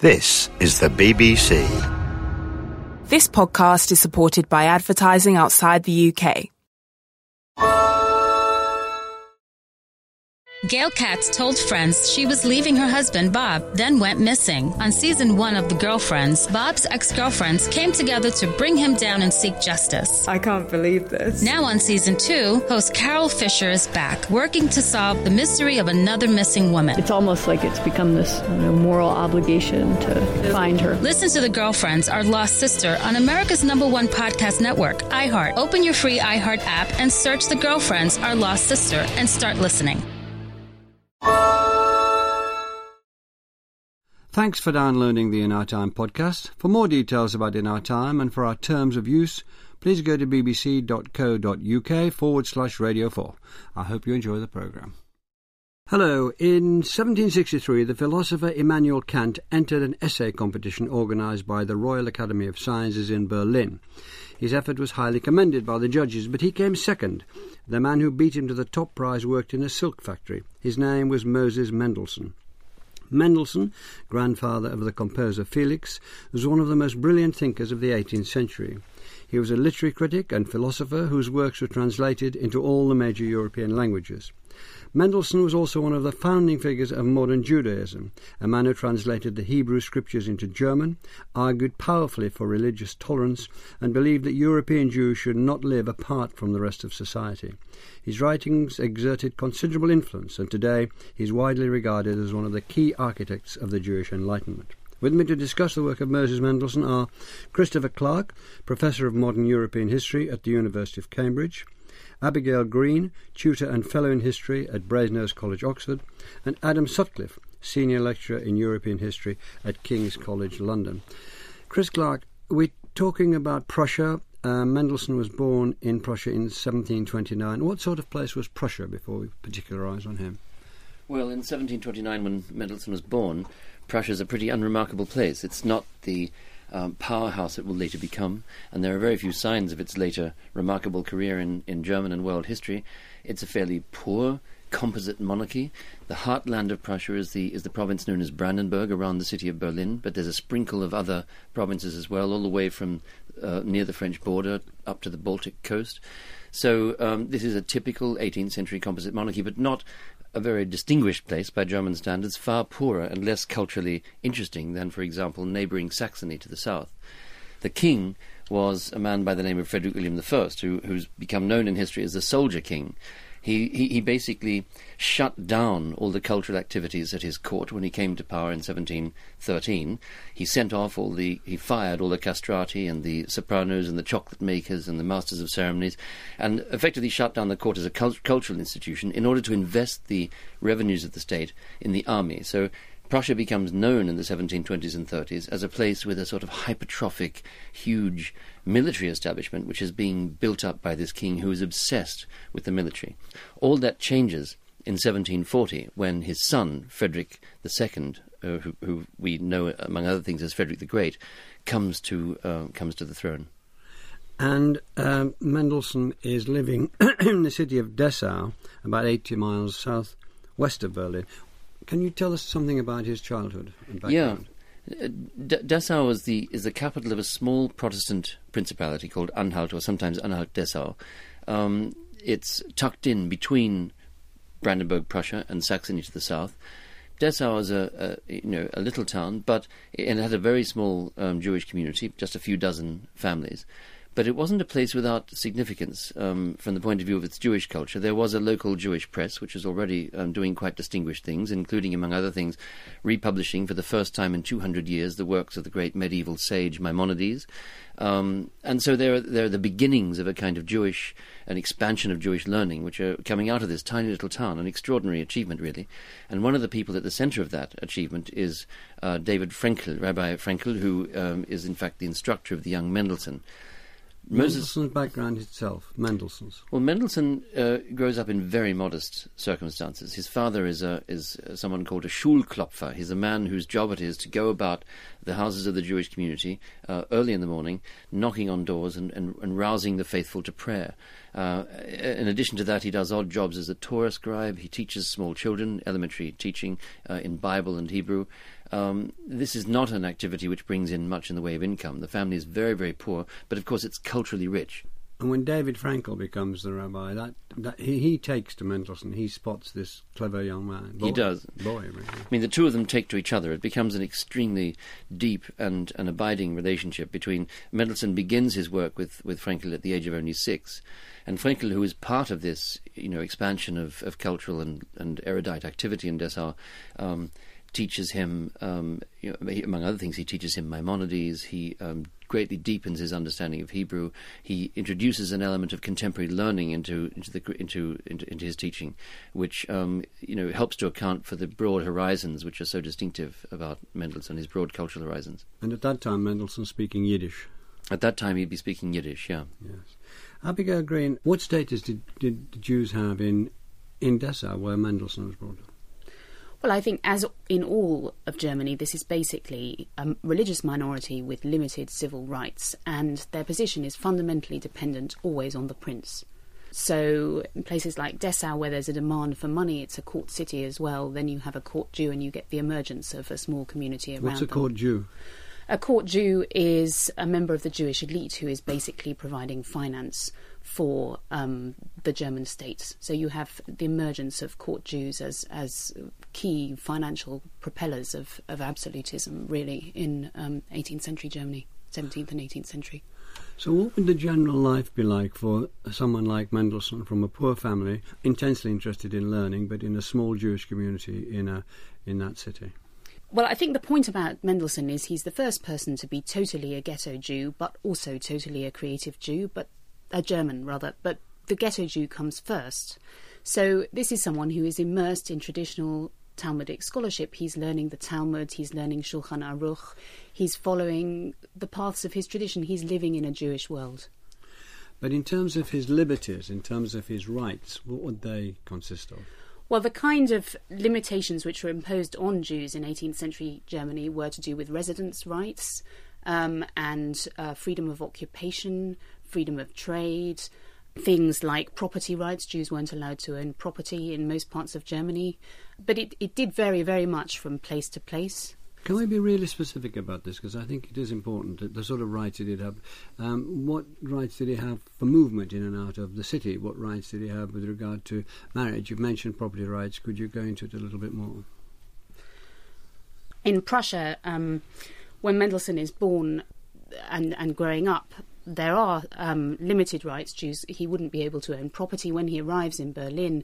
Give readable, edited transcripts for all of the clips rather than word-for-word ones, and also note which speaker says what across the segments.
Speaker 1: This is the BBC.
Speaker 2: This podcast is supported by advertising outside the UK.
Speaker 3: Gail Katz told friends she was leaving her husband, Bob, then went missing. On season 1 of The Girlfriends, Bob's ex-girlfriends came together to bring him down and seek justice.
Speaker 4: I can't believe this.
Speaker 3: Now on season 2, host Carol Fisher is back, working to solve the mystery of another missing woman.
Speaker 5: It's almost like it's become this moral obligation to find her.
Speaker 3: Listen to The Girlfriends, Our Lost Sister on America's #1 podcast network, iHeart. Open your free iHeart app and search The Girlfriends, Our Lost Sister and start listening.
Speaker 6: Thanks for downloading the In Our Time podcast. For more details about In Our Time and for our terms of use, please go to bbc.co.uk/Radio 4. I hope you enjoy the programme. Hello. In 1763, the philosopher Immanuel Kant entered an essay competition organised by the Royal Academy of Sciences in Berlin. His effort was highly commended by the judges, but he came second. The man who beat him to the top prize worked in a silk factory. His name was Moses Mendelssohn. Mendelssohn, grandfather of the composer Felix, was one of the most brilliant thinkers of the 18th century. He was a literary critic and philosopher whose works were translated into all the major European languages. Mendelssohn was also one of the founding figures of modern Judaism, a man who translated the Hebrew scriptures into German, argued powerfully for religious tolerance, and believed that European Jews should not live apart from the rest of society. His writings exerted considerable influence, and today he is widely regarded as one of the key architects of the Jewish Enlightenment. With me to discuss the work of Moses Mendelssohn are Christopher Clark, Professor of Modern European History at the University of Cambridge, Abigail Green, Tutor and Fellow in History at Brasenose College, Oxford, and Adam Sutcliffe, Senior Lecturer in European History at King's College, London. Chris Clark, we're talking about Prussia. Mendelssohn was born in Prussia in 1729. What sort of place was Prussia before we particularise on him?
Speaker 7: Well, in 1729, when Mendelssohn was born, Prussia is a pretty unremarkable place. It's not the powerhouse it will later become, and there are very few signs of its later remarkable career in German and world history. It's a fairly poor composite monarchy. The heartland of Prussia is the province known as Brandenburg, around the city of Berlin, but there's a sprinkle of other provinces as well, all the way from near the French border up to the Baltic coast. So this is a typical 18th century composite monarchy, but not a very distinguished place by German standards, far poorer and less culturally interesting than, for example, neighbouring Saxony to the south. The king was a man by the name of Frederick William I, who's become known in history as the Soldier King. He basically shut down all the cultural activities at his court when he came to power in 1713. He fired all the castrati and the sopranos and the chocolate makers and the masters of ceremonies, and effectively shut down the court as a cultural institution in order to invest the revenues of the state in the army. So Prussia becomes known in the 1720s and 30s as a place with a sort of hypertrophic, huge military establishment which is being built up by this king who is obsessed with the military. All that changes in 1740 when his son, Frederick II, who we know among other things as Frederick the Great, comes to the throne.
Speaker 6: And Mendelssohn is living in the city of Dessau, about 80 miles south-west of Berlin. Can you tell us something about his childhood and background?
Speaker 7: Yeah. Dessau is the capital of a small Protestant principality called Anhalt, or sometimes Anhalt-Dessau. It's tucked in between Brandenburg, Prussia, and Saxony to the south. Dessau is a little town, but it had a very small Jewish community, just a few dozen families. But it wasn't a place without significance from the point of view of its Jewish culture. There was a local Jewish press, which was already doing quite distinguished things, including, among other things, republishing for the first time in 200 years the works of the great medieval sage Maimonides. And so there are the beginnings of a kind of an expansion of Jewish learning, which are coming out of this tiny little town, an extraordinary achievement, really. And one of the people at the center of that achievement is David Frenkel, Rabbi Frenkel, who is, in fact, the instructor of the young Mendelssohn.
Speaker 6: Mendelssohn's background itself, Mendelssohn's.
Speaker 7: Well, Mendelssohn grows up in very modest circumstances. His father is someone called a Schulklopfer. He's a man whose job it is to go about the houses of the Jewish community early in the morning, knocking on doors and rousing the faithful to prayer. In addition to that, he does odd jobs as a Torah scribe. He teaches small children, elementary teaching in Bible and Hebrew. this is not an activity which brings in much in the way of income. The family is very, very poor, but of course it's culturally rich.
Speaker 6: And when David Frankel becomes the rabbi, that he takes to Mendelssohn. He spots this clever young man.
Speaker 7: He does.
Speaker 6: Boy, really.
Speaker 7: I mean, the two of them take to each other. It becomes an extremely deep and an abiding relationship between... Mendelssohn begins his work with Frankel at the age of only 6. And Frankel, who is part of this, expansion of cultural and erudite activity in Dessau, teaches him, among other things, he teaches him Maimonides. He greatly deepens his understanding of Hebrew. He introduces an element of contemporary learning into his teaching, which helps to account for the broad horizons which are so distinctive about Mendelssohn, his broad cultural horizons.
Speaker 6: And at that time, Mendelssohn speaking Yiddish.
Speaker 7: At that time, he'd be speaking Yiddish. Yeah.
Speaker 6: Yes. Abigail Green, what status did the Jews have in Dessau, where Mendelssohn was brought up?
Speaker 4: Well, I think, as in all of Germany, this is basically a religious minority with limited civil rights, and their position is fundamentally dependent always on the prince. So in places like Dessau, where there's a demand for money, it's a court city as well, then you have a court Jew and you get the emergence of a small community around
Speaker 6: What's a court Jew?
Speaker 4: A court Jew is a member of the Jewish elite who is basically providing finance for the German state. So you have the emergence of court Jews as key financial propellers of absolutism, really, in 18th century Germany, 17th and 18th century.
Speaker 6: So what would the general life be like for someone like Mendelssohn, from a poor family, intensely interested in learning, but in a small Jewish community in that city?
Speaker 4: Well, I think the point about Mendelssohn is he's the first person to be totally a ghetto Jew, but also totally a creative Jew, but a German, rather. But the ghetto Jew comes first. So this is someone who is immersed in traditional Talmudic scholarship. He's learning the Talmud, he's learning Shulchan Aruch, he's following the paths of his tradition. He's living in a Jewish world.
Speaker 6: But in terms of his liberties, in terms of his rights, what would they consist of?
Speaker 4: Well, the kind of limitations which were imposed on Jews in 18th century Germany were to do with residence rights and freedom of occupation, freedom of trade, things like property rights. Jews weren't allowed to own property in most parts of Germany. But it did vary very much from place to place.
Speaker 6: Can we be really specific about this? Because I think it is important, the sort of rights he did have. What rights did he have for movement in and out of the city? What rights did he have with regard to marriage? You've mentioned property rights. Could you go into it a little bit more?
Speaker 4: In Prussia, when Mendelssohn is born and growing up, there are limited rights. He wouldn't be able to own property. When he arrives in Berlin,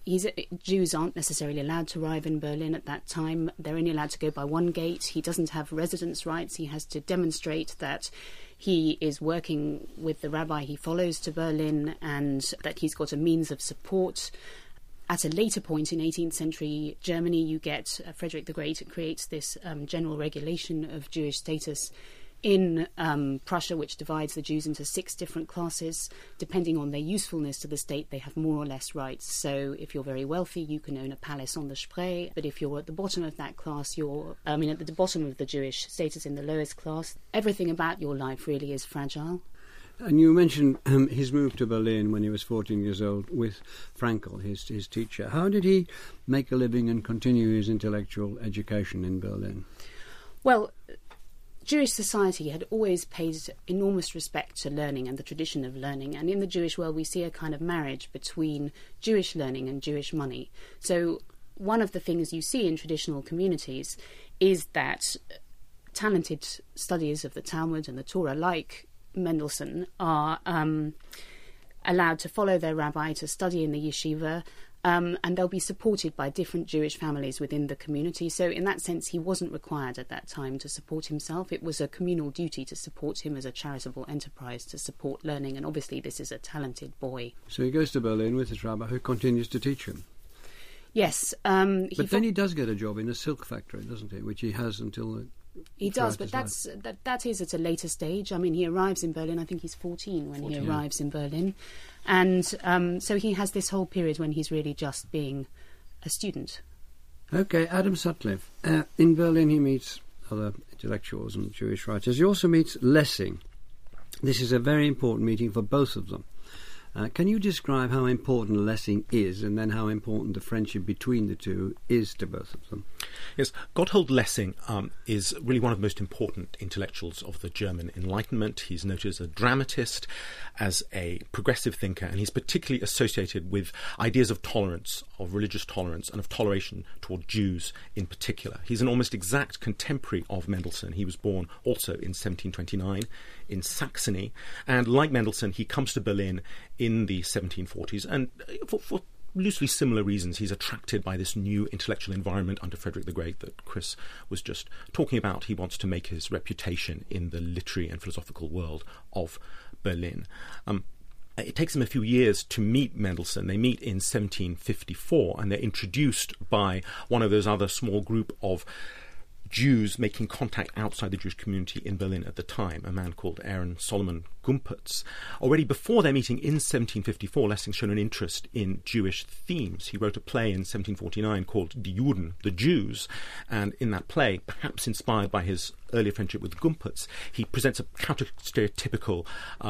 Speaker 4: Jews aren't necessarily allowed to arrive in Berlin at that time. They're only allowed to go by one gate. He doesn't have residence rights. He has to demonstrate that he is working with the rabbi he follows to Berlin and that he's got a means of support. At a later point in 18th century Germany, you get Frederick the Great creates this general regulation of Jewish status in Prussia, which divides the Jews into 6 different classes. Depending on their usefulness to the state, they have more or less rights. So if you're very wealthy, you can own a palace on the Spree. But if you're at the bottom of that class, at the bottom of the Jewish status in the lowest class, everything about your life really is fragile.
Speaker 6: And you mentioned his move to Berlin when he was 14 years old with Frankel, his teacher. How did he make a living and continue his intellectual education in Berlin?
Speaker 4: Well, Jewish society had always paid enormous respect to learning and the tradition of learning, and in the Jewish world we see a kind of marriage between Jewish learning and Jewish money. So one of the things you see in traditional communities is that talented studiers of the Talmud and the Torah, like Mendelssohn, are allowed to follow their rabbi, to study in the yeshiva, and they'll be supported by different Jewish families within the community. So in that sense, he wasn't required at that time to support himself. It was a communal duty to support him as a charitable enterprise, to support learning. And obviously this is a talented boy.
Speaker 6: So he goes to Berlin with his rabbi, who continues to teach him.
Speaker 4: Yes.
Speaker 6: But then he does get a job in a silk factory, doesn't he? Which he has until...
Speaker 4: He does, but that is at a later stage. I mean, he arrives in Berlin, I think he's 14 when he arrives in Berlin. And so he has this whole period when he's really just being a student.
Speaker 6: OK, Adam Sutcliffe. In Berlin he meets other intellectuals and Jewish writers. He also meets Lessing. This is a very important meeting for both of them. Can you describe how important Lessing is and then how important the friendship between the two is to both of them?
Speaker 8: Yes, Gotthold Lessing is really one of the most important intellectuals of the German Enlightenment. He's noted as a dramatist, as a progressive thinker, and he's particularly associated with ideas of tolerance, of religious tolerance, and of toleration toward Jews in particular. He's an almost exact contemporary of Mendelssohn. He was born also in 1729 in Saxony, and like Mendelssohn, he comes to Berlin in the 1740s, and for loosely similar reasons, he's attracted by this new intellectual environment under Frederick the Great that Chris was just talking about. He wants to make his reputation in the literary and philosophical world of Berlin. It takes him a few years to meet Mendelssohn. They meet in 1754, and they're introduced by one of those other small group of Jews making contact outside the Jewish community in Berlin at the time, a man called Aaron Solomon Gumpertz. Already before their meeting in 1754, Lessing shown an interest in Jewish themes. He wrote a play in 1749 called Die Juden, the Jews, and in that play, perhaps inspired by his earlier friendship with Gumpertz, he presents a counter-stereotypical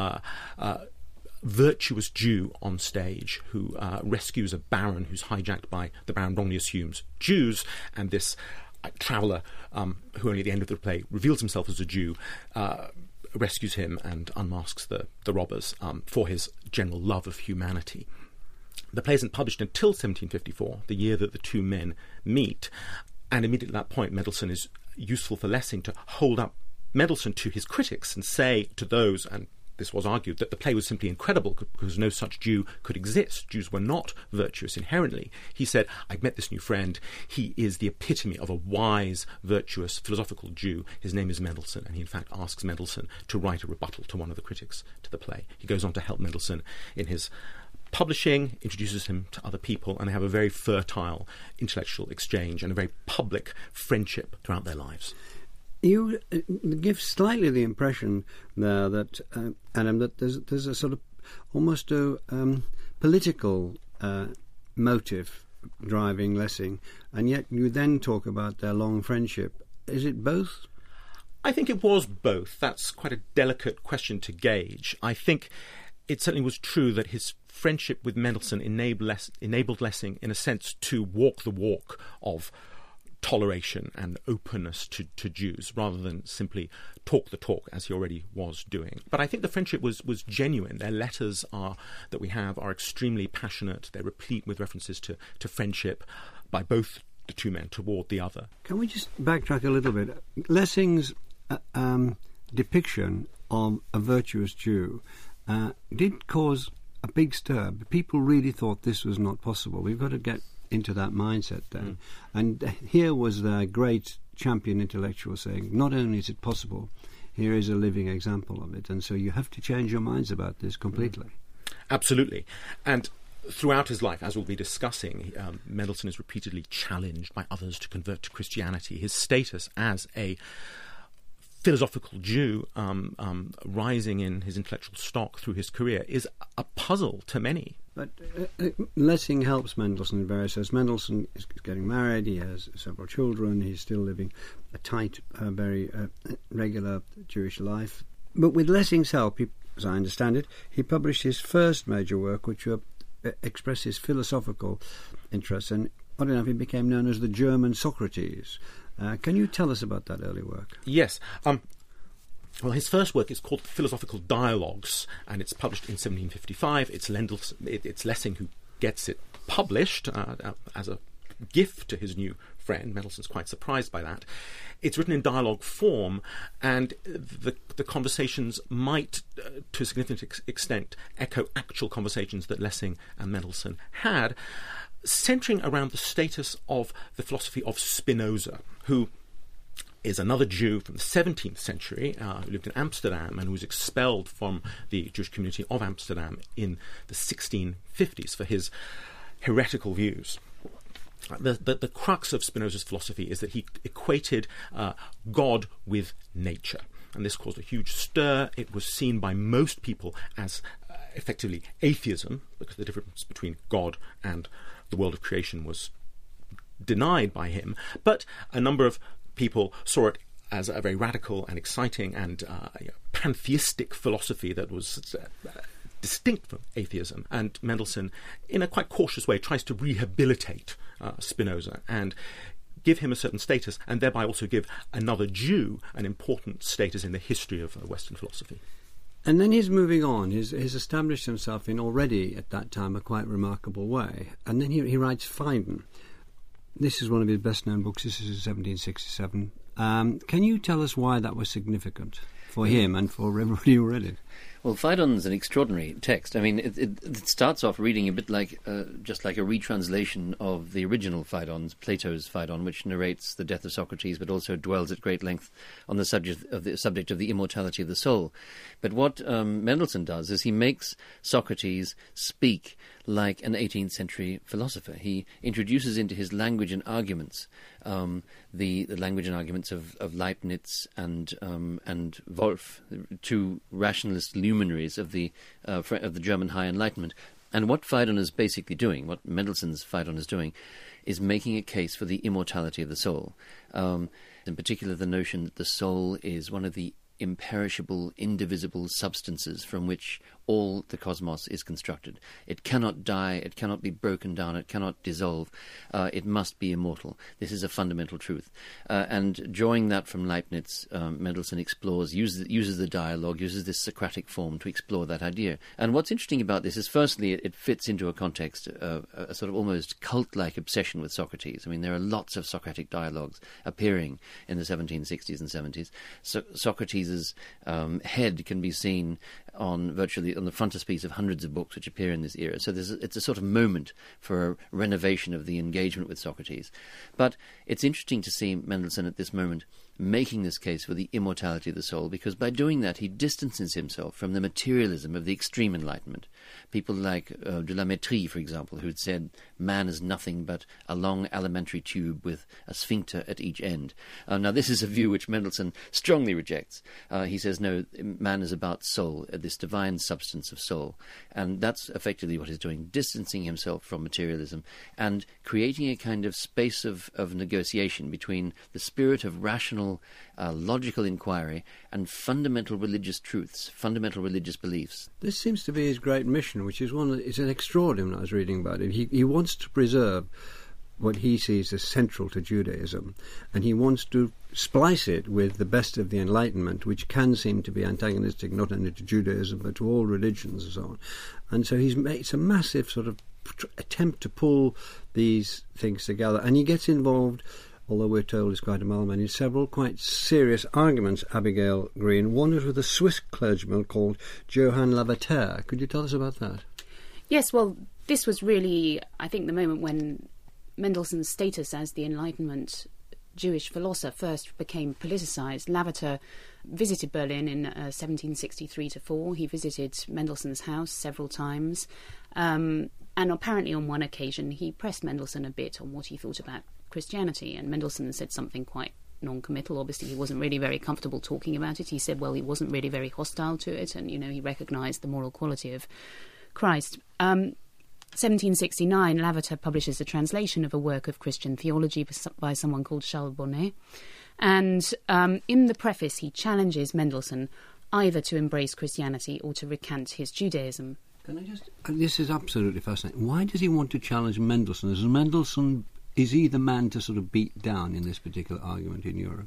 Speaker 8: virtuous Jew on stage who rescues a baron who's hijacked by the baron wrongly assumes Jews, and this traveller, who only at the end of the play reveals himself as a Jew, rescues him and unmasks the robbers for his general love of humanity. The play isn't published until 1754, the year that the two men meet, and immediately at that point Mendelssohn is useful for Lessing to hold up Mendelssohn to his critics and say to those, and this was argued, that the play was simply incredible because no such Jew could exist. Jews were not virtuous inherently. He said, I've met this new friend. He is the epitome of a wise, virtuous, philosophical Jew. His name is Mendelssohn, and he in fact asks Mendelssohn to write a rebuttal to one of the critics to the play. He goes on to help Mendelssohn in his publishing, introduces him to other people, and they have a very fertile intellectual exchange and a very public friendship throughout their lives.
Speaker 6: You give slightly the impression there that, Adam, that there's a sort of almost a political motive driving Lessing, and yet you then talk about their long friendship. Is it both?
Speaker 8: I think it was both. That's quite a delicate question to gauge. I think it certainly was true that his friendship with Mendelssohn enabled Lessing, in a sense, to walk the walk of toleration and openness to Jews, rather than simply talk the talk as he already was doing. But I think the friendship was genuine. Their letters that we have are extremely passionate. They're replete with references to friendship by both the two men toward the other.
Speaker 6: Can we just backtrack a little bit? Lessing's depiction of a virtuous Jew did cause a big stir. People really thought this was not possible. We've got to get into that mindset then. And here was the great champion intellectual saying, not only is it possible, here is a living example of it. And so you have to change your minds about this completely.
Speaker 8: Absolutely. And throughout his life, as we'll be discussing, Mendelssohn is repeatedly challenged by others to convert to Christianity. His status as a philosophical Jew, rising in his intellectual stock through his career, is a puzzle to many.
Speaker 6: But Lessing helps Mendelssohn in various ways. Mendelssohn is getting married, he has several children, he's still living a tight, very regular Jewish life. But with Lessing's help, as I understand it, he published his first major work, which expressed his philosophical interests, and oddly enough, he became known as the German Socrates. Can you tell us about that early work?
Speaker 8: Yes. Well, his first work is called Philosophical Dialogues, and it's published in 1755. It's Lessing who gets it published as a gift to his new friend. Mendelssohn's quite surprised by that. It's written in dialogue form, and the conversations might, to a significant extent, echo actual conversations that Lessing and Mendelssohn had, centering around the status of the philosophy of Spinoza, who is another Jew from the 17th century who lived in Amsterdam and who was expelled from the Jewish community of Amsterdam in the 1650s for his heretical views. The crux of Spinoza's philosophy is that he equated God with nature, and this caused a huge stir. It was seen by most people as effectively atheism, because the difference between God and the world of creation was denied by him, but a number of people saw it as a very radical and exciting and pantheistic philosophy that was distinct from atheism. And Mendelssohn, in a quite cautious way, tries to rehabilitate Spinoza and give him a certain status and thereby also give another Jew an important status in the history of Western philosophy.
Speaker 6: And then he's moving on. He's established himself in already, at that time, a quite remarkable way. And then he writes Phaidon. This is one of his best-known books. This is in 1767. Can you tell us why that was significant for him and for everybody who read it?
Speaker 7: Well, Phaidon's an extraordinary text. I mean, it starts off reading a bit like just like a retranslation of the original Phaidon, Plato's Phaidon, which narrates the death of Socrates, but also dwells at great length on the subject of the immortality of the soul. But what Mendelssohn does is he makes Socrates speak like an 18th century philosopher. He introduces into his language and arguments the language and arguments of Leibniz and Wolff, two rationalist luminaries of the German High Enlightenment. And what Phaidon is basically doing, what Mendelssohn's Phaidon is doing, is making a case for the immortality of the soul. In particular, the notion that the soul is one of the imperishable, indivisible substances from which all the cosmos is constructed. It cannot die, it cannot be broken down, it cannot dissolve, it must be immortal. This is a fundamental truth. And drawing that from Leibniz, Mendelssohn uses the dialogue, uses this Socratic form to explore that idea. And what's interesting about this is, firstly, it fits into a context of a sort of almost cult-like obsession with Socrates. I mean, there are lots of Socratic dialogues appearing in the 1760s and 70s. So Socrates' head can be seen on the frontispiece of hundreds of books which appear in this era. So it's a sort of moment for a renovation of the engagement with Socrates. But it's interesting to see Mendelssohn at this moment making this case for the immortality of the soul, because by doing that he distances himself from the materialism of the extreme Enlightenment. People like de la Métrie, for example, who had said man is nothing but a long alimentary tube with a sphincter at each end. Now this is a view which Mendelssohn strongly rejects. He says, no, man is about soul, this divine substance of soul. And that's effectively what he's doing, distancing himself from materialism and creating a kind of space of negotiation between the spirit of rational logical inquiry and fundamental religious truths, fundamental religious beliefs.
Speaker 6: This seems to be his great mission, which is it's an extraordinary when I was reading about it. He wants to preserve what he sees as central to Judaism, and he wants to splice it with the best of the Enlightenment, which can seem to be antagonistic not only to Judaism but to all religions and so on. And so it's a massive sort of attempt to pull these things together, and he gets involved, although we're told it's quite a mild man, in several quite serious arguments, Abigail Green. One was with a Swiss clergyman called Johann Lavater. Could you tell us about that?
Speaker 4: Yes, well, this was really, I think, the moment when Mendelssohn's status as the Enlightenment Jewish philosopher first became politicised. Lavater visited Berlin in 1763-4. He visited Mendelssohn's house several times. And apparently on one occasion he pressed Mendelssohn a bit on what he thought about Christianity, and Mendelssohn said something quite non-committal. Obviously he wasn't really very comfortable talking about it. He said, well, he wasn't really very hostile to it, and, he recognised the moral quality of Christ. 1769, Lavater publishes a translation of a work of Christian theology by someone called Charles Bonnet, and in the preface he challenges Mendelssohn either to embrace Christianity or to recant his Judaism.
Speaker 6: Can I just... This is absolutely fascinating. Why does he want to challenge Mendelssohn? Is he the man to sort of beat down in this particular argument in Europe?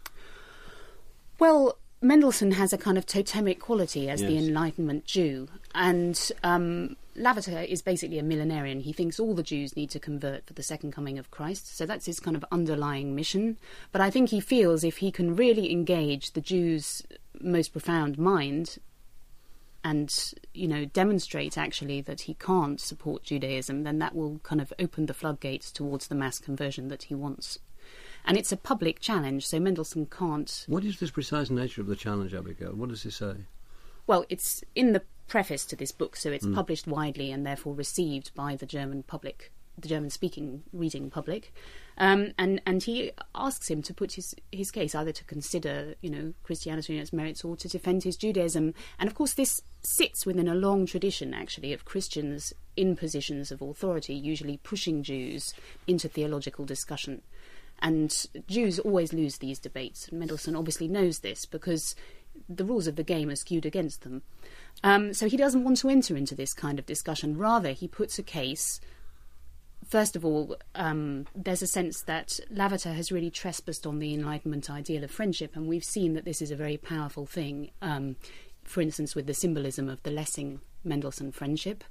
Speaker 4: Well, Mendelssohn has a kind of totemic quality as the Enlightenment Jew, and Lavater is basically a millenarian. He thinks all the Jews need to convert for the second coming of Christ, so that's his kind of underlying mission. But I think he feels if he can really engage the Jews' most profound mind and, demonstrate actually that he can't support Judaism, then that will kind of open the floodgates towards the mass conversion that he wants. And it's a public challenge, so Mendelssohn can't...
Speaker 6: What is this precise nature of the challenge, Abigail? What does he say? Well,
Speaker 4: it's in the preface to this book, so it's published widely and therefore received by the German public, the German-speaking reading public. And he asks him to put his case, either to consider, Christianity and its merits or to defend his Judaism. And of course this sits within a long tradition, actually, of Christians in positions of authority, usually pushing Jews into theological discussion. And Jews always lose these debates. And Mendelssohn obviously knows this because the rules of the game are skewed against them. So he doesn't want to enter into this kind of discussion. Rather, he puts a case first of all, there's a sense that Lavater has really trespassed on the Enlightenment ideal of friendship, and we've seen that this is a very powerful thing, for instance, with the symbolism of the Lessing-Mendelssohn friendship.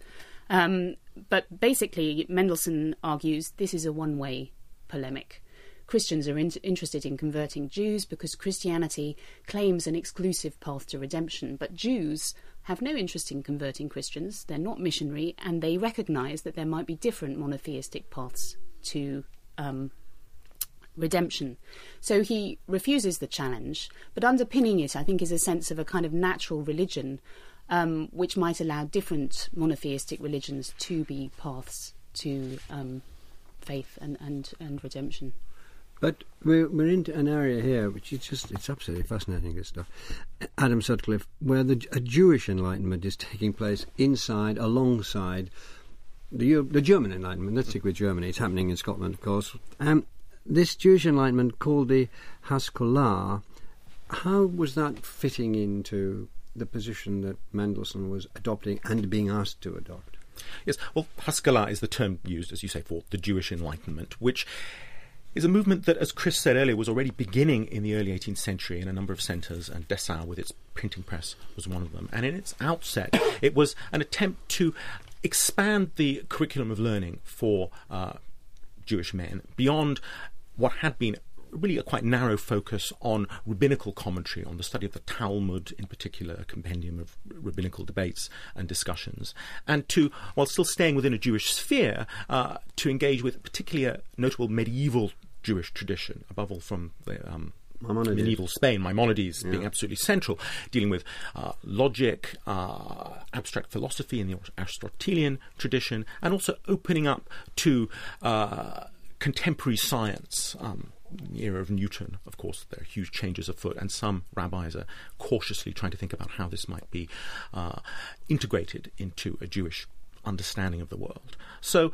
Speaker 4: But basically, Mendelssohn argues this is a one-way polemic. Christians are interested in converting Jews because Christianity claims an exclusive path to redemption, but Jews have no interest in converting Christians. They're not missionary, and they recognise that there might be different monotheistic paths to redemption. So he refuses the challenge, but underpinning it, I think, is a sense of a kind of natural religion, which might allow different monotheistic religions to be paths to faith and redemption.
Speaker 6: But we're into an area here which is it's absolutely fascinating, this stuff. Adam Sutcliffe, where a Jewish Enlightenment is taking place alongside the German Enlightenment. Let's stick with Germany. It's happening in Scotland, of course. This Jewish Enlightenment, called the Haskalah, how was that fitting into the position that Mendelssohn was adopting and being asked to adopt?
Speaker 8: Yes, well, Haskalah is the term used, as you say, for the Jewish Enlightenment, which is a movement that, as Chris said earlier, was already beginning in the early 18th century in a number of centres, and Dessau, with its printing press, was one of them. And in its outset, it was an attempt to expand the curriculum of learning for Jewish men beyond what had been really a quite narrow focus on rabbinical commentary, on the study of the Talmud in particular, a compendium of rabbinical debates and discussions, and to, while still staying within a Jewish sphere, to engage with particularly a notable medieval Jewish tradition, above all from the medieval Spain, Maimonides being absolutely central, dealing with logic, abstract philosophy in the Aristotelian tradition, and also opening up to contemporary science. In the era of Newton, of course, there are huge changes afoot, and some rabbis are cautiously trying to think about how this might be integrated into a Jewish understanding of the world. So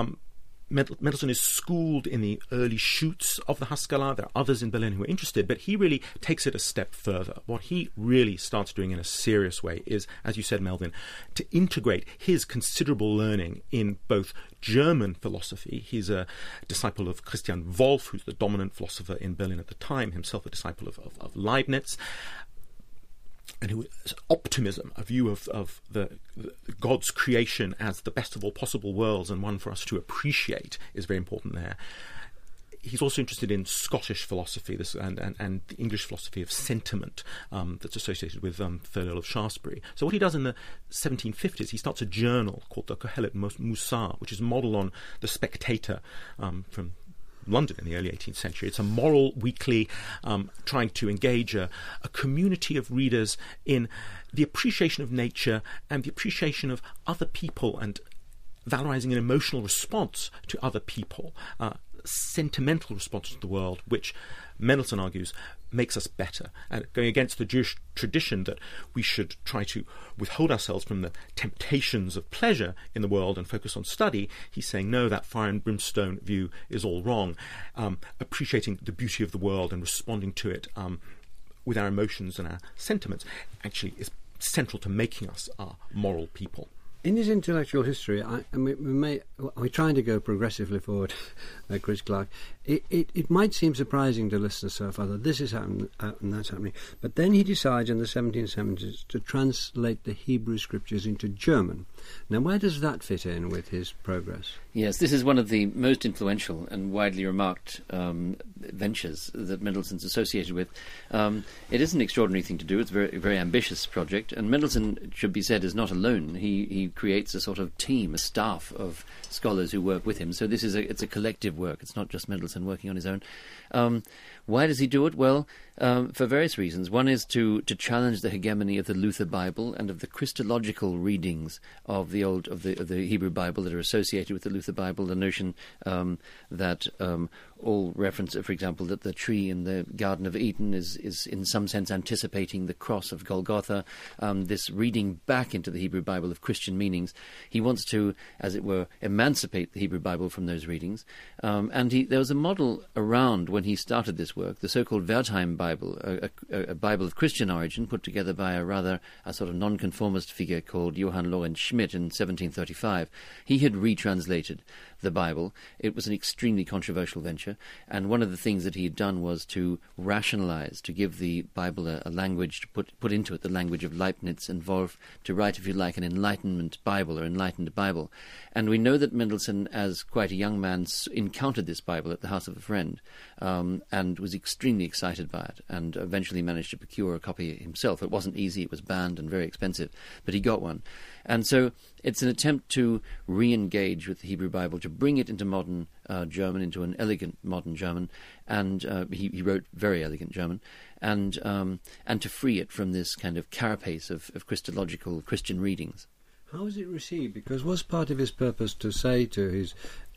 Speaker 8: Mendelssohn is schooled in the early shoots of the Haskalah. There are others in Berlin who are interested, but he really takes it a step further. What he really starts doing in a serious way is, as you said, Melvin, to integrate his considerable learning in both German philosophy. He's a disciple of Christian Wolff, who's the dominant philosopher in Berlin at the time, himself a disciple of Leibniz, and who has optimism, a view of the God's creation as the best of all possible worlds, and one for us to appreciate, is very important there. He's also interested in Scottish philosophy and the English philosophy of sentiment that's associated with Third Earl of Shaftesbury. So what he does in the 1750s, he starts a journal called the Kohelet Musar, which is modelled on the Spectator from London in the early 18th century. It's a moral weekly trying to engage a community of readers in the appreciation of nature and the appreciation of other people, and valorising an emotional response to other people, sentimental response to the world, which Mendelssohn argues makes us better, and going against the Jewish tradition that we should try to withhold ourselves from the temptations of pleasure in the world and focus on study. He's saying, no, that fire and brimstone view is all wrong. Appreciating the beauty of the world and responding to it with our emotions and our sentiments actually is central to making us moral people.
Speaker 6: In his intellectual history, we're trying to go progressively forward, Chris Clark. It might seem surprising to listeners so far that this is happening and that's happening, but then he decides in the 1770s to translate the Hebrew scriptures into German. Now, where does that fit in with his progress?
Speaker 7: Yes, this is one of the most influential and widely remarked ventures that Mendelssohn's associated with. It is an extraordinary thing to do. It's a very, very ambitious project, and Mendelssohn, it should be said, is not alone. He creates a sort of team, a staff of scholars who work with him. So it's a collective work. It's not just Mendelssohn working on his own. Why does he do it? Well, for various reasons. One is to challenge the hegemony of the Luther Bible and of the Christological readings of the Hebrew Bible that are associated with the Luther Bible. The notion that all reference, for example, that the tree in the Garden of Eden is in some sense anticipating the cross of Golgotha. This reading back into the Hebrew Bible of Christian meanings. He wants to, as it were, emancipate the Hebrew Bible from those readings. And there was a model around when he started this work work, the so-called Wertheim Bible, a Bible of Christian origin put together by a sort of nonconformist figure called Johann Lorenz Schmidt in 1735. He had retranslated the Bible. It was an extremely controversial venture, and one of the things that he had done was to rationalize, to give the Bible a language, to put into it the language of Leibniz and Wolff, to write, if you like, an Enlightenment Bible or Enlightened Bible. And we know that Mendelssohn, as quite a young man, encountered this Bible at the house of a friend and was extremely excited by it, and eventually managed to procure a copy himself. It wasn't easy, it was banned and very expensive, but he got one. And so it's an attempt to re-engage with the Hebrew Bible, to bring it into modern German, into an elegant modern German, and he wrote very elegant German, and to free it from this kind of carapace of Christological Christian readings.
Speaker 6: How was it received? Because was part of his purpose to say to his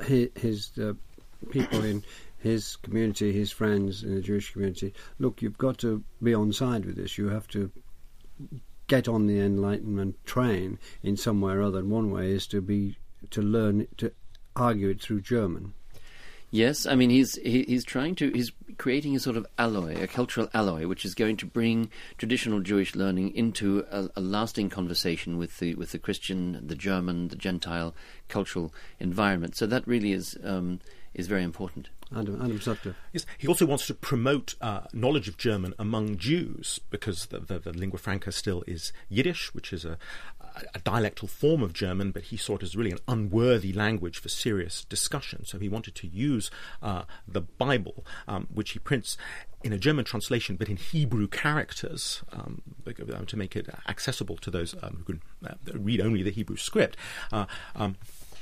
Speaker 6: people in his community, his friends in the Jewish community, look, you've got to be on side with this. You have to get on the Enlightenment train in some way or other. And one way is to learn to argue it through German.
Speaker 7: Yes, I mean he's creating a sort of alloy, a cultural alloy, which is going to bring traditional Jewish learning into a lasting conversation with the Christian, the German, the Gentile cultural environment. So that really is very important.
Speaker 6: Adam Sutcliffe.
Speaker 8: Yes, he also wants to promote knowledge of German among Jews, because the lingua franca still is Yiddish, which is a dialectal form of German, but he saw it as really an unworthy language for serious discussion. So he wanted to use the Bible, which he prints in a German translation, but in Hebrew characters, to make it accessible to those who can read only the Hebrew script, to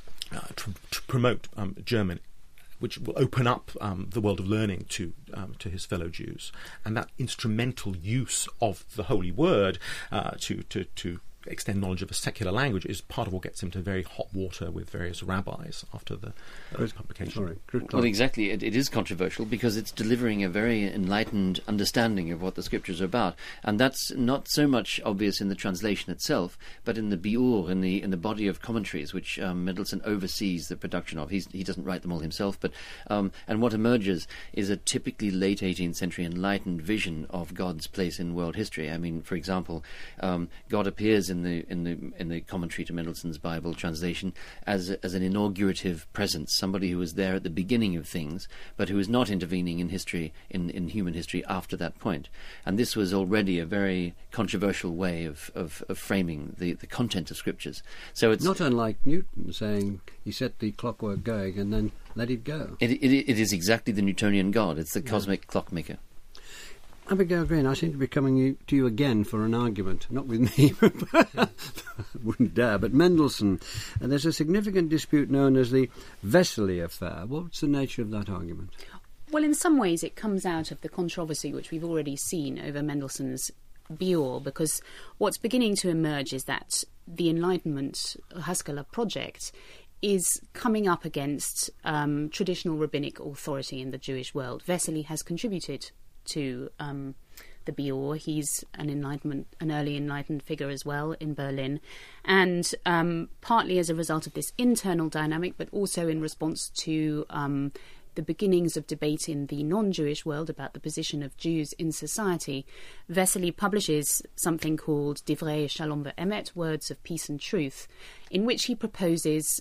Speaker 8: promote German, which will open up the world of learning to his fellow Jews. And that instrumental use of the Holy Word to extend knowledge of a secular language is part of what gets him to very hot water with various rabbis after the publication.
Speaker 7: Well, exactly. It is controversial because it's delivering a very enlightened understanding of what the scriptures are about, and that's not so much obvious in the translation itself, but in the biur, in the body of commentaries, which Mendelssohn oversees the production of. He doesn't write them all himself, but and what emerges is a typically late 18th century enlightened vision of God's place in world history. I mean, for example, God appears in the commentary to Mendelssohn's Bible translation as an inaugurative presence, somebody who was there at the beginning of things, but who is not intervening in history, in human history after that point. And this was already a very controversial way of framing the content of scriptures. So it's
Speaker 6: not unlike Newton saying he set the clockwork going and then let it go.
Speaker 7: It is exactly the Newtonian God. It's the cosmic clockmaker.
Speaker 6: Abigail Green, I seem to be coming to you again for an argument, not with me, wouldn't dare, but Mendelssohn. There's a significant dispute known as the Vesely affair. What's the nature of that argument?
Speaker 4: Well, in some ways it comes out of the controversy which we've already seen over Mendelssohn's Biur, because what's beginning to emerge is that the Enlightenment Haskalah project is coming up against traditional rabbinic authority in the Jewish world. Vesely has contributed to the Biur. He's an early Enlightened figure as well in Berlin, and partly as a result of this internal dynamic, but also in response to the beginnings of debate in the non-Jewish world about the position of Jews in society. Vesely publishes something called Divrei Shalom ve'emet, Words of Peace and Truth, in which he proposes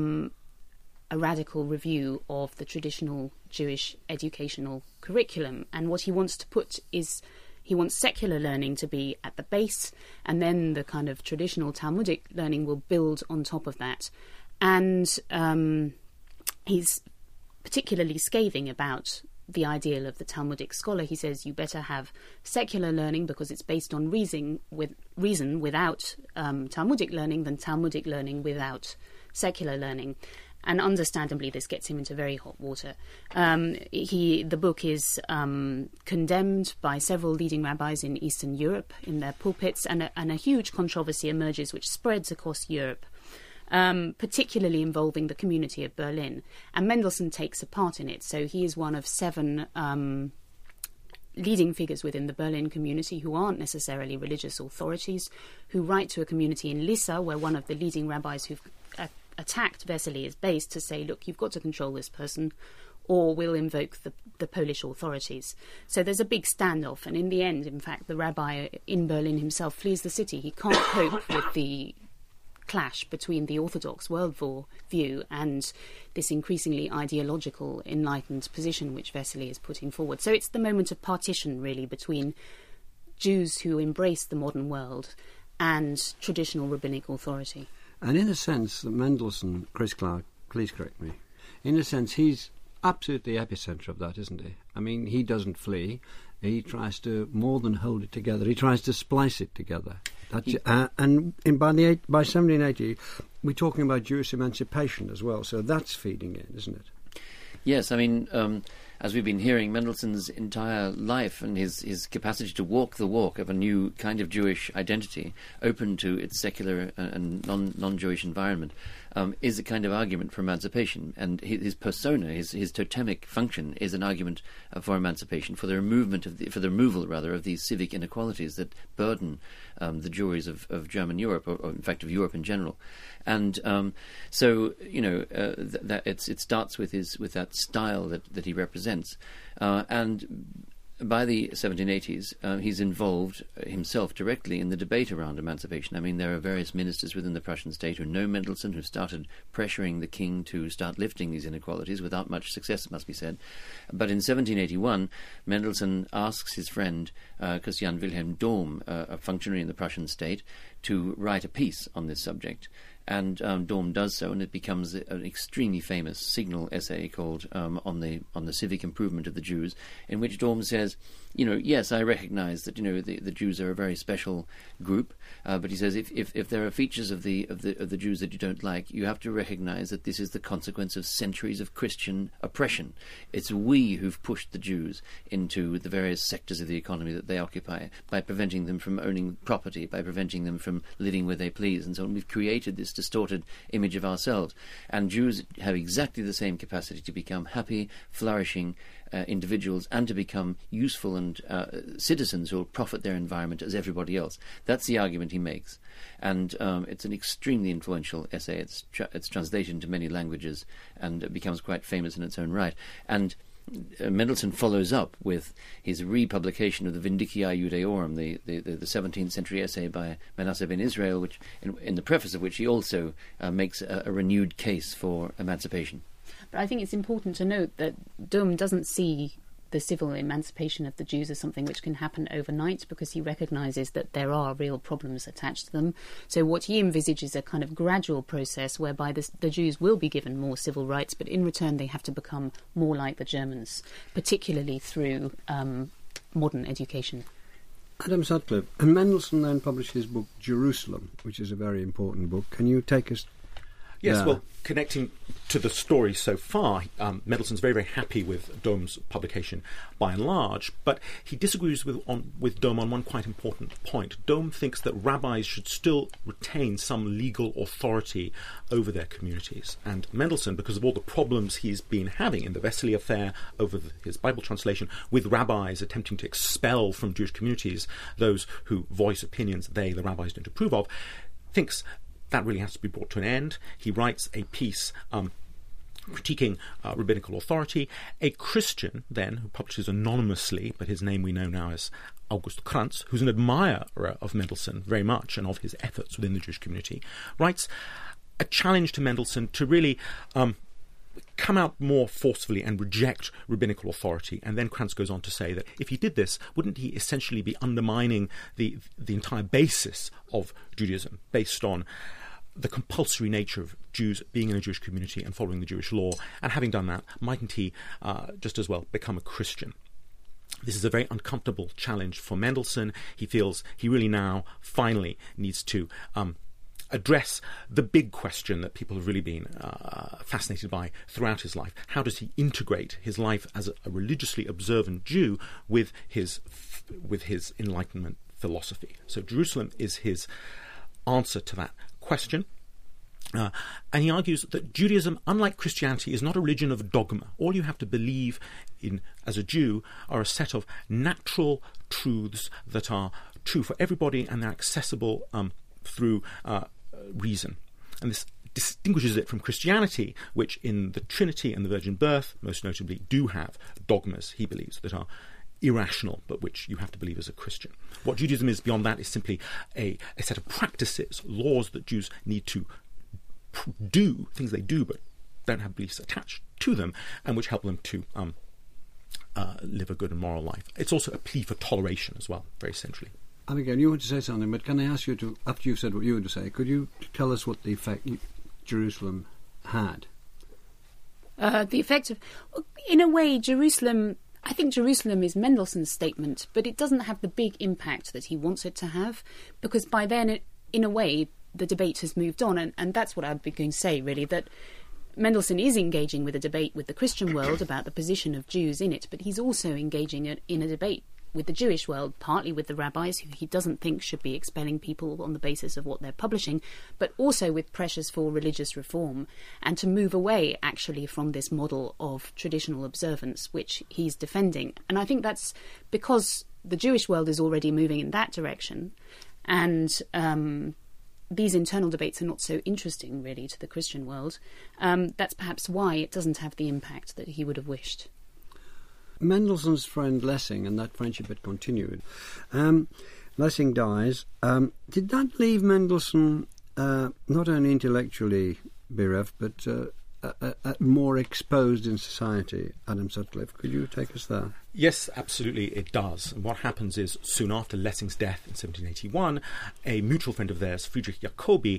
Speaker 4: a radical review of the traditional Jewish educational curriculum. And what he wants to put is, he wants secular learning to be at the base, and then the kind of traditional Talmudic learning will build on top of that. And he's particularly scathing about the ideal of the Talmudic scholar. He says you better have secular learning because it's based on reason without Talmudic learning than Talmudic learning without secular learning. And understandably, this gets him into very hot water. The book is condemned by several leading rabbis in Eastern Europe in their pulpits, and a huge controversy emerges which spreads across Europe, particularly involving the community of Berlin. And Mendelssohn takes a part in it. So he is one of 7 leading figures within the Berlin community who aren't necessarily religious authorities, who write to a community in Lissa, where one of the leading rabbis who've attacked Vesely is based, to say, look, you've got to control this person, or we'll invoke the Polish authorities. So there's a big standoff, and in the end, in fact, the rabbi in Berlin himself flees the city. He can't cope with the clash between the Orthodox worldview and this increasingly ideological, enlightened position which Vesely is putting forward. So it's the moment of partition, really, between Jews who embrace the modern world and traditional rabbinic authority.
Speaker 6: And in a sense, Mendelssohn, Chris Clark, please correct me, in a sense he's absolutely the epicenter of that, isn't he? I mean, he doesn't flee. He tries to more than hold it together. He tries to splice it together. And by 1780, we're talking about Jewish emancipation as well. So that's feeding in, isn't it?
Speaker 7: Yes, I mean, as we've been hearing, Mendelssohn's entire life and his capacity to walk the walk of a new kind of Jewish identity, open to its secular and non-Jewish environment, is a kind of argument for emancipation. And his persona, his totemic function, is an argument for emancipation, for the removal of these civic inequalities that burden the Jewries of German Europe, or in fact of Europe in general. And so, you know, it starts with that style that he represents, and by the 1780s, he's involved himself directly in the debate around emancipation. I mean, there are various ministers within the Prussian state who know Mendelssohn, who started pressuring the king to start lifting these inequalities, without much success, it must be said. But in 1781, Mendelssohn asks his friend Christian Wilhelm Dohm, a functionary in the Prussian state, to write a piece on this subject. And Dohm does so, and it becomes an extremely famous signal essay called on the civic improvement of the Jews, in which Dohm says, you know, yes, I recognize that, you know, the Jews are a very special group, but he says if there are features of the Jews that you don't like, you have to recognize that this is the consequence of centuries of Christian oppression. It's we who've pushed the Jews into the various sectors of the economy that they occupy, by preventing them from owning property, by preventing them from living where they please, and so on. We've created this distorted image of ourselves, and Jews have exactly the same capacity to become happy, flourishing individuals, and to become useful and citizens who will profit their environment as everybody else. That's the argument he makes, and it's an extremely influential essay. It's translated into many languages, and it becomes quite famous in its own right. And Mendelssohn follows up with his republication of the Vindicia Judaeorum, the 17th century essay by Manasseh ben Israel, which, in the preface of which he also makes a renewed case for emancipation.
Speaker 4: But I think it's important to note that Dohm doesn't see the civil emancipation of the Jews as something which can happen overnight, because he recognises that there are real problems attached to them. So what he envisages is a kind of gradual process whereby the Jews will be given more civil rights, but in return they have to become more like the Germans, particularly through modern education.
Speaker 6: Adam Sutcliffe, and Mendelssohn then published his book Jerusalem, which is a very important book. Can you take us?
Speaker 8: Yes, well, connecting to the story so far, Mendelssohn's very, very happy with Dohm's publication by and large, but he disagrees with Dohm on one quite important point. Dohm thinks that rabbis should still retain some legal authority over their communities. And Mendelssohn, because of all the problems he's been having in the Vesely affair over his Bible translation, with rabbis attempting to expel from Jewish communities those who voice opinions the rabbis, don't approve of, thinks that really has to be brought to an end. He writes a piece critiquing rabbinical authority. A Christian, then, who publishes anonymously, but his name we know now as August Krantz, who's an admirer of Mendelssohn very much and of his efforts within the Jewish community, writes a challenge to Mendelssohn to really come out more forcefully and reject rabbinical authority. And then Krantz goes on to say that if he did this, wouldn't he essentially be undermining the entire basis of Judaism, based on the compulsory nature of Jews being in a Jewish community and following the Jewish law? And having done that, mightn't he just as well become a Christian? This is a very uncomfortable challenge for Mendelssohn. He feels he really now finally needs to address the big question that people have really been fascinated by throughout his life. How does he integrate his life as a religiously observant Jew with his Enlightenment philosophy? So Jerusalem is his answer to that question. And he argues that Judaism, unlike Christianity, is not a religion of dogma. All you have to believe in as a Jew are a set of natural truths that are true for everybody, and they're accessible through reason. And this distinguishes it from Christianity, which in the Trinity and the Virgin Birth, most notably, do have dogmas, he believes, that are irrational, but which you have to believe as a Christian. What Judaism is beyond that is simply a set of practices, laws that Jews need to do, things they do but don't have beliefs attached to them, and which help them to live a good and moral life. It's also a plea for toleration as well, very centrally.
Speaker 6: Abigail, you want to say something, but can I ask you to, after you've said what you want to say, could you tell us what the effect Jerusalem had?
Speaker 4: The effect of, in a way, I think Jerusalem is Mendelssohn's statement, but it doesn't have the big impact that he wants it to have, because by then, in a way, the debate has moved on, and that's what I've been going to say, really, that Mendelssohn is engaging with a debate with the Christian world about the position of Jews in it, but he's also engaging in a debate with the Jewish world, partly with the rabbis, who he doesn't think should be expelling people on the basis of what they're publishing, but also with pressures for religious reform, and to move away, actually, from this model of traditional observance, which he's defending. And I think that's because the Jewish world is already moving in that direction, and these internal debates are not so interesting, really, to the Christian world. That's perhaps why it doesn't have the impact that he would have wished.
Speaker 6: Mendelssohn's friend Lessing, and that friendship had continued. Lessing dies. Did that leave Mendelssohn not only intellectually bereft, but more exposed in society? Adam Sutcliffe, could you take us there?
Speaker 8: Yes, absolutely, it does. And what happens is, soon after Lessing's death in 1781, a mutual friend of theirs, Friedrich Jacobi,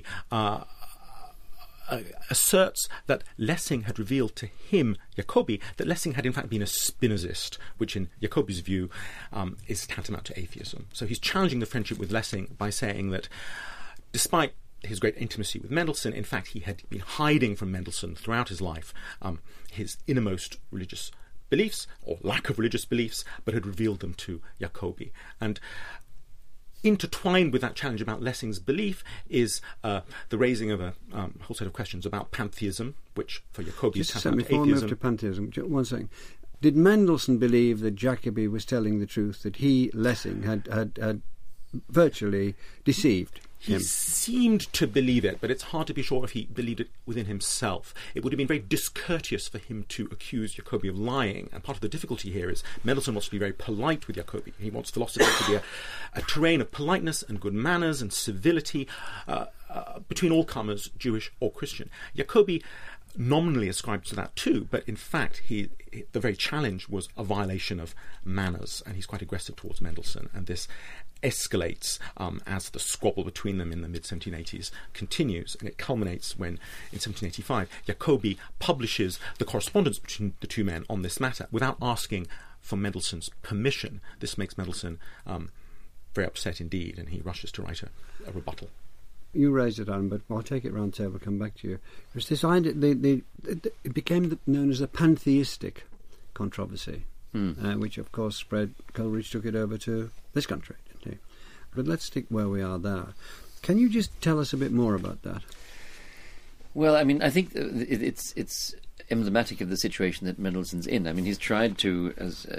Speaker 8: asserts that Lessing had revealed to him, Jacobi, that Lessing had in fact been a Spinozist, which in Jacobi's view is tantamount to atheism. So he's challenging the friendship with Lessing by saying that despite his great intimacy with Mendelssohn, in fact he had been hiding from Mendelssohn throughout his life his innermost religious beliefs, or lack of religious beliefs, but had revealed them to Jacobi. And intertwined with that challenge about Lessing's belief is the raising of a whole set of questions about pantheism, which for Jacobi is tantamount to atheism.
Speaker 6: Before we move to pantheism, one second. Did Mendelssohn believe that Jacobi was telling the truth, that he, Lessing, had virtually deceived him?
Speaker 8: He seemed to believe it, but it's hard to be sure if he believed it within himself. It would have been very discourteous for him to accuse Jacobi of lying, and part of the difficulty here is Mendelssohn wants to be very polite with Jacobi. He wants philosophy to be a terrain of politeness and good manners and civility between all comers, Jewish or Christian. Jacobi nominally ascribed to that too, but in fact the very challenge was a violation of manners, and he's quite aggressive towards Mendelssohn, and this escalates as the squabble between them in the mid-1780s continues, and it culminates when, in 1785, Jacobi publishes the correspondence between the two men on this matter without asking for Mendelssohn's permission. This makes Mendelssohn very upset indeed, and he rushes to write a rebuttal.
Speaker 6: You raised it, Alan, but I'll take it round the table, come back to you. There's this idea, it became known as a pantheistic controversy, which of course spread. Coleridge took it over to this country, didn't he? But let's stick where we are there. Can you just tell us a bit more about that?
Speaker 7: Well, I mean, I think it's emblematic of the situation that Mendelssohn's in. I mean, he's tried to,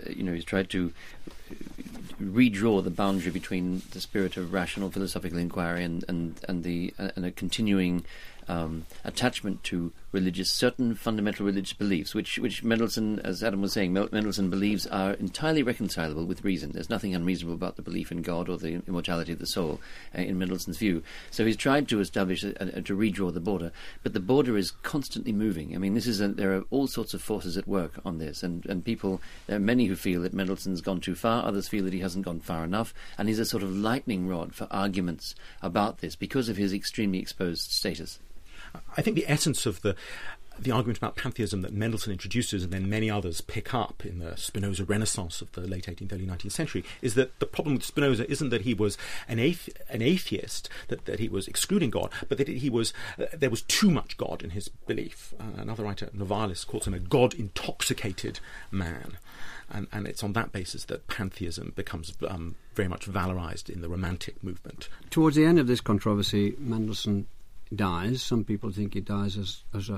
Speaker 7: redraw the boundary between the spirit of rational philosophical inquiry and a continuing attachment to certain fundamental religious beliefs, which Mendelssohn, as Adam was saying, Mendelssohn believes are entirely reconcilable with reason. There's nothing unreasonable about the belief in God or the immortality of the soul in Mendelssohn's view. So he's tried to establish, to redraw the border, but the border is constantly moving. I mean, there are all sorts of forces at work on this, and people, there are many who feel that Mendelssohn's gone too far, others feel that he hasn't gone far enough, and he's a sort of lightning rod for arguments about this because of his extremely exposed status.
Speaker 8: I think the essence of the argument about pantheism that Mendelssohn introduces and then many others pick up in the Spinoza Renaissance of the late 18th, early 19th century is that the problem with Spinoza isn't that he was an atheist, that he was excluding God, but that there was too much God in his belief. Another writer, Novalis, calls him a God-intoxicated man. And it's on that basis that pantheism becomes very much valorized in the Romantic movement.
Speaker 6: Towards the end of this controversy, Mendelssohn dies. Some people think he dies as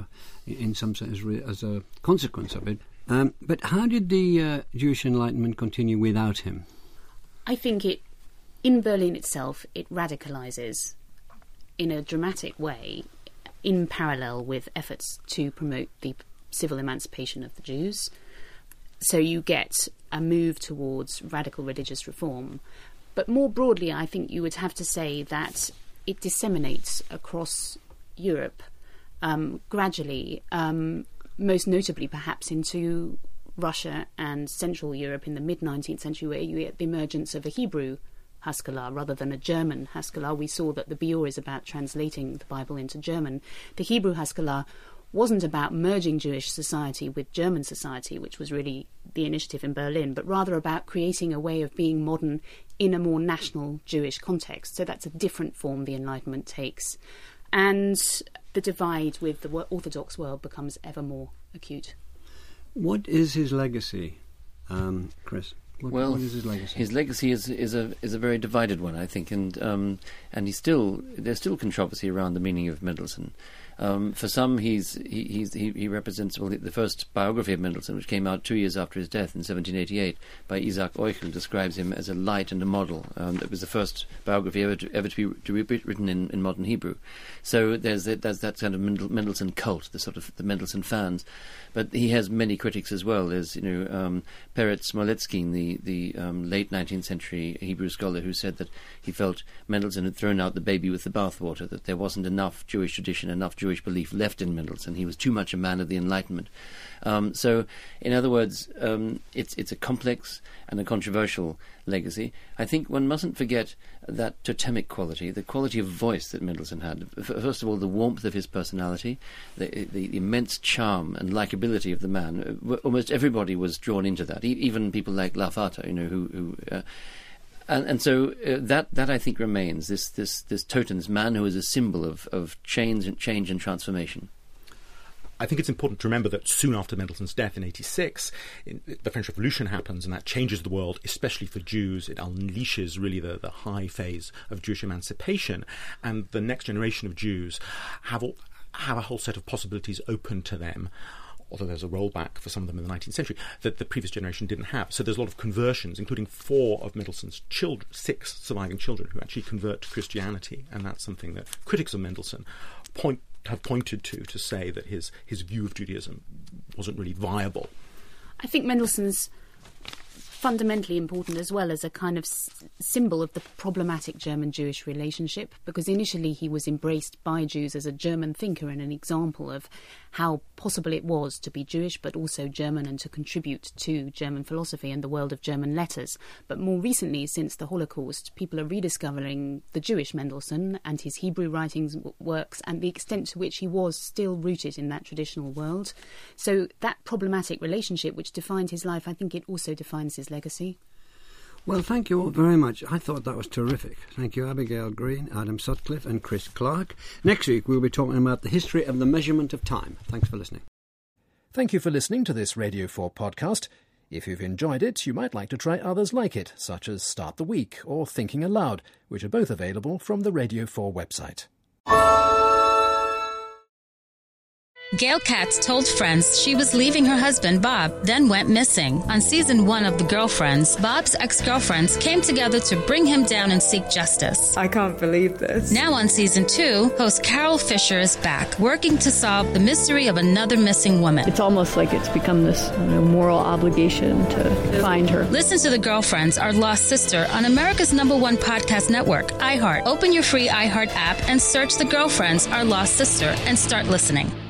Speaker 6: a consequence of it. But how did the Jewish Enlightenment continue without him?
Speaker 4: I think in Berlin itself, it radicalizes in a dramatic way, in parallel with efforts to promote the civil emancipation of the Jews. So you get a move towards radical religious reform. But more broadly, I think you would have to say that it disseminates across Europe gradually, most notably perhaps into Russia and Central Europe in the mid-19th century, where you get the emergence of a Hebrew Haskalah rather than a German Haskalah. We saw that the Biur is about translating the Bible into German. The Hebrew Haskalah wasn't about merging Jewish society with German society, which was really the initiative in Berlin, but rather about creating a way of being modern in a more national Jewish context. So that's a different form the Enlightenment takes. And the divide with the Orthodox world becomes ever more acute. What is his legacy, Chris? What is his legacy?
Speaker 7: His legacy is a very divided one, I think, and there's still controversy around the meaning of Mendelssohn. For some, he represents the first biography of Mendelssohn, which came out 2 years after his death in 1788 by Isaac Euchel, describes him as a light and a model. It was the first biography ever to be written in modern Hebrew. So there's that kind of Mendelssohn cult, the Mendelssohn fans. But he has many critics as well. There's Peretz Moleskine, the late 19th century Hebrew scholar, who said that he felt Mendelssohn had thrown out the baby with the bathwater, that there wasn't enough Jewish tradition, enough Jewish belief left in Mendelssohn. He was too much a man of the Enlightenment. So, in other words, it's a complex and a controversial legacy. I think one mustn't forget that totemic quality, the quality of voice that Mendelssohn had. First of all, the warmth of his personality, the immense charm and likability of the man. Almost everybody was drawn into that, even people like Lafata, So that I think remains this totem, this man who is a symbol of change and transformation.
Speaker 8: I think it's important to remember that soon after Mendelssohn's death in 86, the French Revolution happens, and that changes the world, especially for Jews. It unleashes really the high phase of Jewish emancipation, and the next generation of Jews have a whole set of possibilities open to them, although there's a rollback for some of them in the 19th century, that the previous generation didn't have. So there's a lot of conversions, including 4 of Mendelssohn's children, 6 surviving children, who actually convert to Christianity, and that's something that critics of Mendelssohn have pointed to say that his view of Judaism wasn't really viable.
Speaker 4: I think Mendelssohn's fundamentally important as well as a kind of symbol of the problematic German-Jewish relationship, because initially he was embraced by Jews as a German thinker and an example of how possible it was to be Jewish but also German and to contribute to German philosophy and the world of German letters. But more recently, since the Holocaust, people are rediscovering the Jewish Mendelssohn and his Hebrew writings works and the extent to which he was still rooted in that traditional world. So that problematic relationship which defined his life, I think it also defines his legacy.
Speaker 6: Well, thank you all very much. I thought that was terrific. Thank you, Abigail Green, Adam Sutcliffe and Chris Clark. Next week we'll be talking about the history of the measurement of time. Thanks for listening.
Speaker 9: Thank you for listening to this Radio 4 podcast. If you've enjoyed it, you might like to try others like it, such as Start the Week or Thinking Aloud, which are both available from the Radio 4 website.
Speaker 3: Gail Katz told friends she was leaving her husband, Bob, then went missing. On season 1 of The Girlfriends, Bob's ex-girlfriends came together to bring him down and seek justice.
Speaker 10: I can't believe this.
Speaker 3: Now on season 2, host Carol Fisher is back, working to solve the mystery of another missing woman.
Speaker 5: It's almost like it's become this moral obligation to find her.
Speaker 3: Listen to The Girlfriends, Our Lost Sister, on America's #1 podcast network, iHeart. Open your free iHeart app and search The Girlfriends, Our Lost Sister, and start listening.